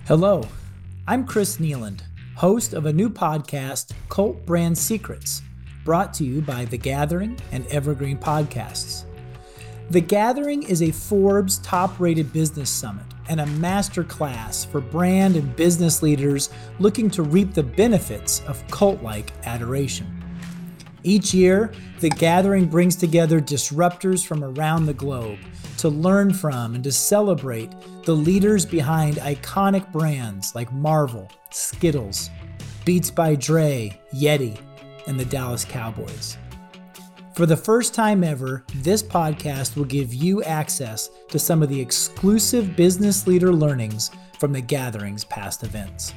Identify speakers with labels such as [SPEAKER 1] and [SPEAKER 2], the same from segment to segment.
[SPEAKER 1] Hello, I'm Chris Nealand, host of a new podcast, Cult Brand Secrets, brought to you by The Gathering and Evergreen Podcasts. The Gathering is a Forbes top-rated business summit and a masterclass for brand and business leaders looking to reap the benefits of cult-like adoration. Each year, The Gathering brings together disruptors from around the globe to learn from and to celebrate the leaders behind iconic brands like Marvel, Skittles, Beats by Dre, Yeti, and the Dallas Cowboys. For the first time ever, this podcast will give you access to some of the exclusive business leader learnings from The Gathering's past events.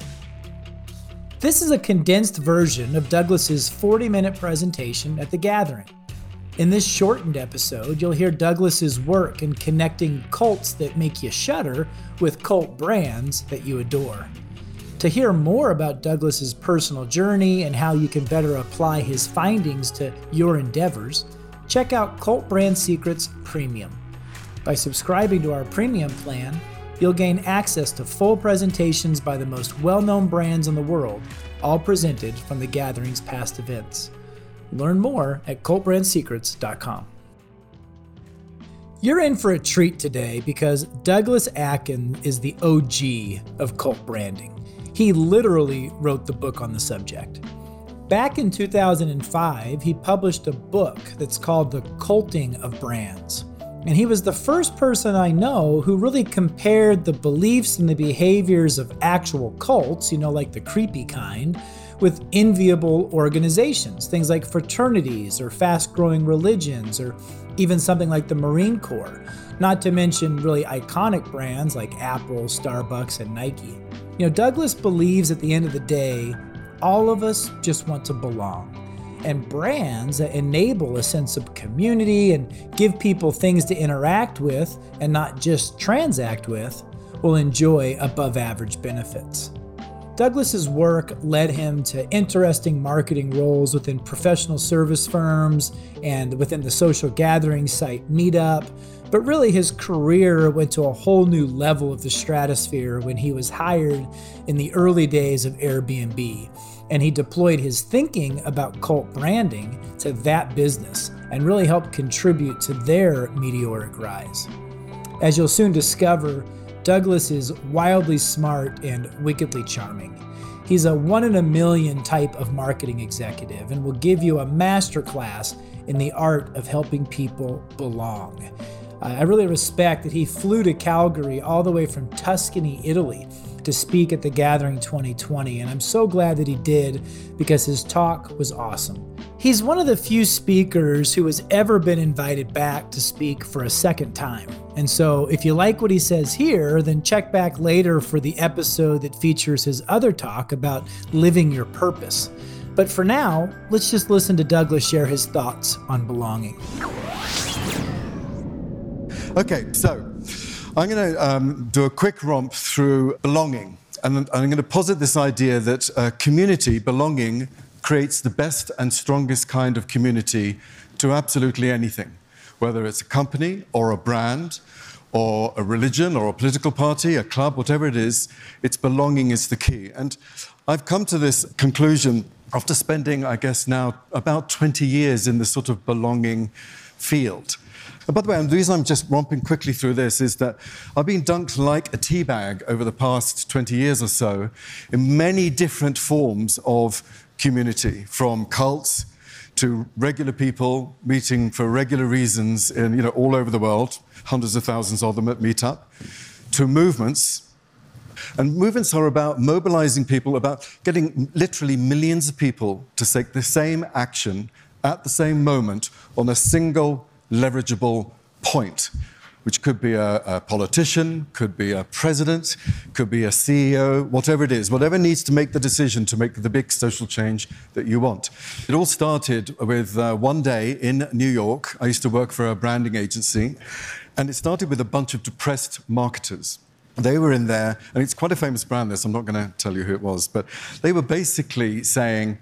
[SPEAKER 1] This is a condensed version of Douglas's 40-minute presentation at The Gathering. In this shortened episode, you'll hear Douglas's work in connecting cults that make you shudder with cult brands that you adore. To hear more about Douglas's personal journey and how you can better apply his findings to your endeavors, check out Cult Brand Secrets Premium. By subscribing to our premium plan, you'll gain access to full presentations by the most well-known brands in the world, all presented from The Gathering's past events. Learn more at cultbrandsecrets.com. You're in for a treat today because Douglas Akin is the OG of cult branding. He literally wrote the book on the subject. Back in 2005, he published a book that's called The Culting of Brands. And he was the first person I know who really compared the beliefs and the behaviors of actual cults, like the creepy kind, with enviable organizations, things like fraternities or fast-growing religions or even something like the Marine Corps, not to mention really iconic brands like Apple, Starbucks, and Nike. Douglas believes at the end of the day, all of us just want to belong. And brands that enable a sense of community and give people things to interact with and not just transact with will enjoy above average benefits. Douglas's work led him to interesting marketing roles within professional service firms and within the social gathering site Meetup, but really his career went to a whole new level of the stratosphere when he was hired in the early days of Airbnb, and he deployed his thinking about cult branding to that business and really helped contribute to their meteoric rise. As you'll soon discover, Douglas is wildly smart and wickedly charming. He's a one-in-a-million type of marketing executive and will give you a masterclass in the art of helping people belong. I really respect that he flew to Calgary all the way from Tuscany, Italy, to speak at The Gathering 2020, and I'm so glad that he did because his talk was awesome. He's one of the few speakers who has ever been invited back to speak for a second time. And so if you like what he says here, then check back later for the episode that features his other talk about living your purpose. But for now, let's just listen to Douglas share his thoughts on belonging.
[SPEAKER 2] Okay, so I'm going to do a quick romp through belonging. And I'm going to posit this idea that community, belonging, creates the best and strongest kind of community to absolutely anything, whether it's a company or a brand or a religion or a political party, a club, whatever it is, its belonging is the key. And I've come to this conclusion after spending, I guess now, about 20 years in this sort of belonging field. And by the way, the reason I'm just romping quickly through this is that I've been dunked like a tea bag over the past 20 years or so in many different forms of community, from cults to regular people meeting for regular reasons in, all over the world, hundreds of thousands of them at Meetup, to movements. And movements are about mobilizing people, about getting literally millions of people to take the same action at the same moment on a single leverageable point, which could be a politician, could be a president, could be a CEO, whatever it is, whatever needs to make the decision to make the big social change that you want. It all started with one day in New York. I used to work for a branding agency, and it started with a bunch of depressed marketers. They were in there, and it's quite a famous brand, this, I'm not going to tell you who it was, but they were basically saying,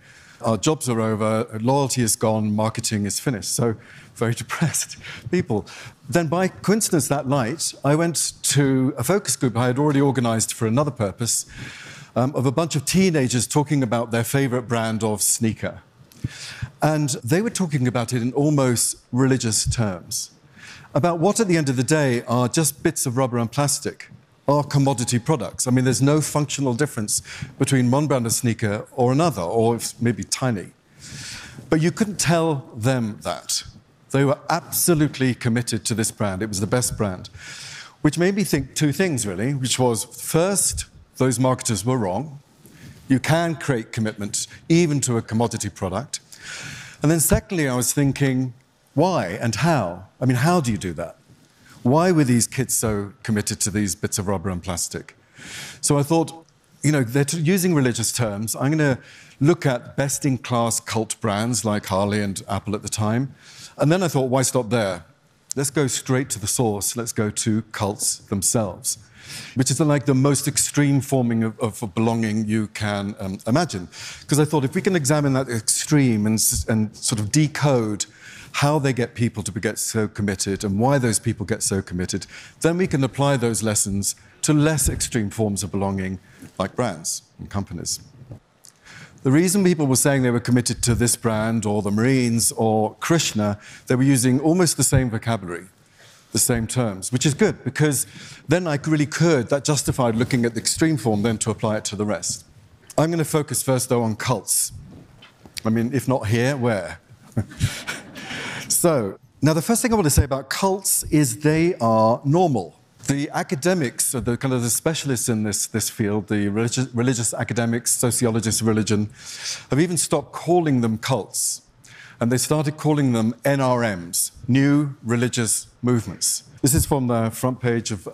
[SPEAKER 2] our jobs are over, loyalty is gone, marketing is finished. So very depressed people. Then by coincidence that night, I went to a focus group I had already organized for another purpose of a bunch of teenagers talking about their favorite brand of sneaker. And they were talking about it in almost religious terms, about what at the end of the day are just bits of rubber and plastic, are commodity products. I mean, there's no functional difference between one brand of sneaker or another, or maybe tiny. But you couldn't tell them that. They were absolutely committed to this brand. It was the best brand, which made me think two things, really, which was, first, those marketers were wrong. You can create commitment even to a commodity product. And then secondly, I was thinking, why and how? I mean, how do you do that? Why were these kids so committed to these bits of rubber and plastic? So I thought, they're using religious terms. I'm going to look at best-in-class cult brands like Harley and Apple at the time. And then I thought, why stop there? Let's go straight to the source. Let's go to cults themselves, which is like the most extreme forming of belonging you can imagine. Because I thought if we can examine that extreme and sort of decode how they get people to get so committed and why those people get so committed, then we can apply those lessons to less extreme forms of belonging like brands and companies. The reason people were saying they were committed to this brand or the Marines or Krishna, they were using almost the same vocabulary, the same terms, which is good because then that justified looking at the extreme form then to apply it to the rest. I'm going to focus first, though, on cults. I mean, if not here, where? So, now the first thing I want to say about cults is they are normal. The academics, the kind of the specialists in this field, the religious academics, sociologists of religion, have even stopped calling them cults. And they started calling them NRMs, New Religious Movements. This is from the front page of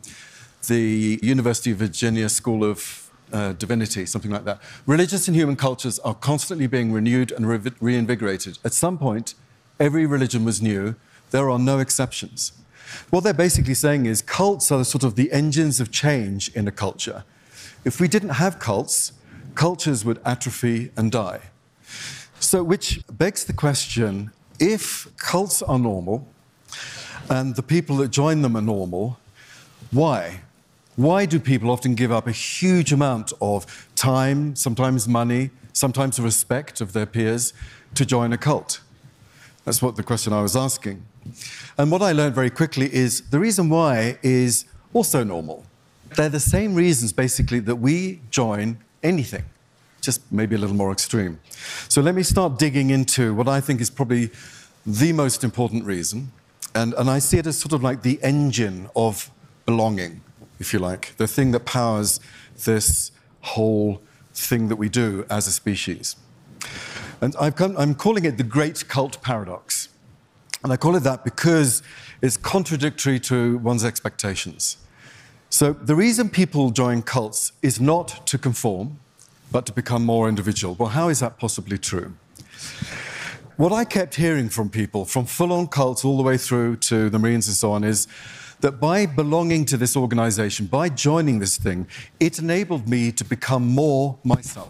[SPEAKER 2] the University of Virginia School of Divinity, something like that. Religious and human cultures are constantly being renewed and reinvigorated. At some point, every religion was new. There are no exceptions. What they're basically saying is cults are sort of the engines of change in a culture. If we didn't have cults, cultures would atrophy and die. So, which begs the question, if cults are normal and the people that join them are normal, why? Why do people often give up a huge amount of time, sometimes money, sometimes respect of their peers to join a cult? That's what the question I was asking. And what I learned very quickly is the reason why is also normal. They're the same reasons, basically, that we join anything, just maybe a little more extreme. So let me start digging into what I think is probably the most important reason. And I see it as sort of like the engine of belonging, if you like, the thing that powers this whole thing that we do as a species. And I'm calling it the Great Cult Paradox. And I call it that because it's contradictory to one's expectations. So the reason people join cults is not to conform, but to become more individual. Well, how is that possibly true? What I kept hearing from people, from full-on cults all the way through to the Marines and so on, is that by belonging to this organization, by joining this thing, it enabled me to become more myself.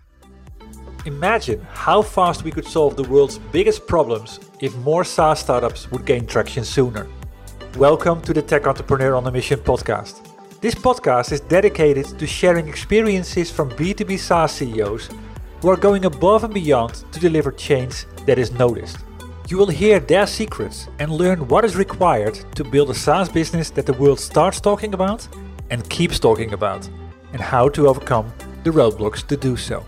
[SPEAKER 3] Imagine how fast we could solve the world's biggest problems if more SaaS startups would gain traction sooner. Welcome to the Tech Entrepreneur on a Mission podcast. This podcast is dedicated to sharing experiences from B2B SaaS CEOs who are going above and beyond to deliver change that is noticed. You will hear their secrets and learn what is required to build a SaaS business that the world starts talking about and keeps talking about, and how to overcome the roadblocks to do so.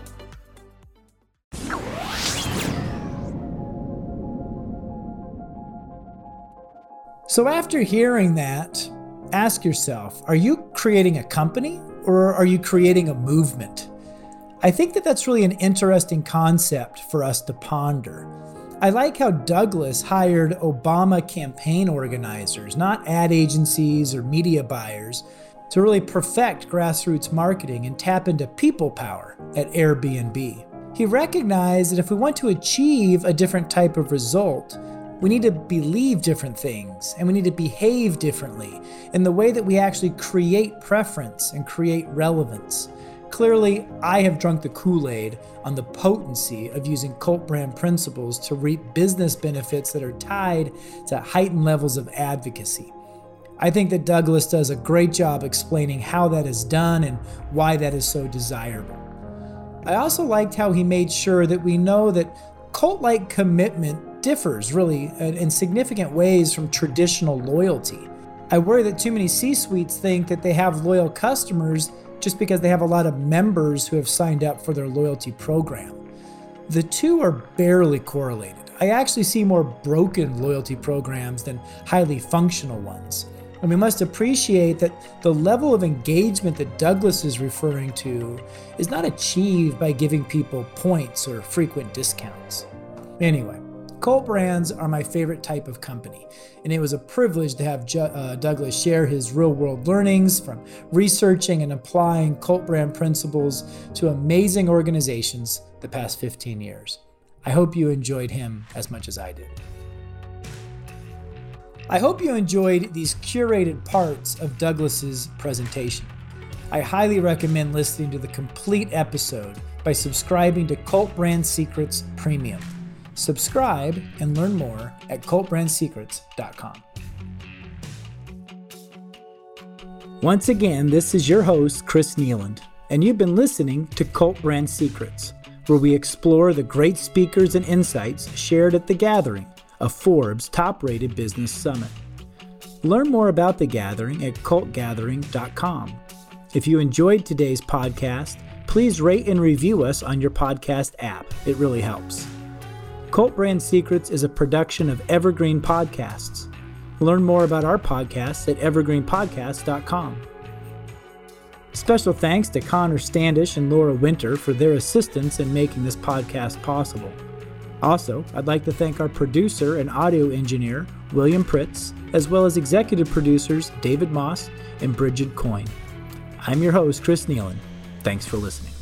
[SPEAKER 1] So after hearing that, ask yourself, are you creating a company or are you creating a movement? I think that that's really an interesting concept for us to ponder. I like how Douglas hired Obama campaign organizers, not ad agencies or media buyers, to really perfect grassroots marketing and tap into people power at Airbnb. He recognized that if we want to achieve a different type of result, we need to believe different things and we need to behave differently in the way that we actually create preference and create relevance. Clearly, I have drunk the Kool-Aid on the potency of using cult brand principles to reap business benefits that are tied to heightened levels of advocacy. I think that Douglas does a great job explaining how that is done and why that is so desirable. I also liked how he made sure that we know that cult-like commitment differs really in significant ways from traditional loyalty. I worry that too many C-suites think that they have loyal customers just because they have a lot of members who have signed up for their loyalty program. The two are barely correlated. I actually see more broken loyalty programs than highly functional ones. And we must appreciate that the level of engagement that Douglas is referring to is not achieved by giving people points or frequent discounts. Anyway, cult brands are my favorite type of company, and it was a privilege to have Douglas share his real-world learnings from researching and applying cult brand principles to amazing organizations the past 15 years. I hope you enjoyed him as much as I did. I hope you enjoyed these curated parts of Douglas's presentation. I highly recommend listening to the complete episode by subscribing to Cult Brand Secrets Premium. Subscribe and learn more at cultbrandsecrets.com. Once again, this is your host, Chris Nealand, and you've been listening to Cult Brand Secrets, where we explore the great speakers and insights shared at The Gathering, a Forbes top-rated business summit. Learn more about The Gathering at cultgathering.com. If you enjoyed today's podcast, please rate and review us on your podcast app. It really helps. Cult Brand Secrets is a production of Evergreen Podcasts. Learn more about our podcasts at evergreenpodcast.com. Special thanks to Connor Standish and Laura Winter for their assistance in making this podcast possible. Also, I'd like to thank our producer and audio engineer, William Pritz, as well as executive producers David Moss and Bridget Coyne. I'm your host, Chris Nealand. Thanks for listening.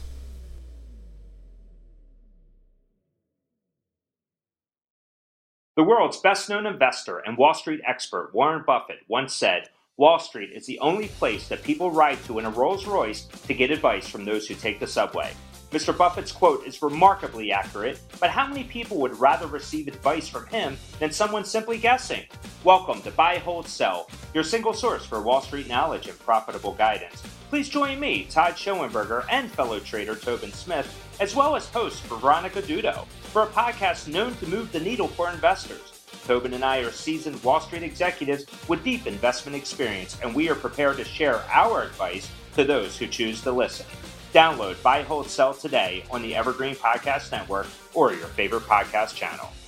[SPEAKER 4] The world's best-known investor and Wall Street expert Warren Buffett once said, "Wall Street is the only place that people ride to in a Rolls-Royce to get advice from those who take the subway." Mr. Buffett's quote is remarkably accurate, but how many people would rather receive advice from him than someone simply guessing? Welcome to Buy, Hold, Sell, your single source for Wall Street knowledge and profitable guidance. Please join me, Todd Schoenberger, and fellow trader Tobin Smith, as well as host Veronica Dudo, for a podcast known to move the needle for investors. Tobin and I are seasoned Wall Street executives with deep investment experience, and we are prepared to share our advice to those who choose to listen. Download Buy, Hold, Sell today on the Evergreen Podcast Network or your favorite podcast channel.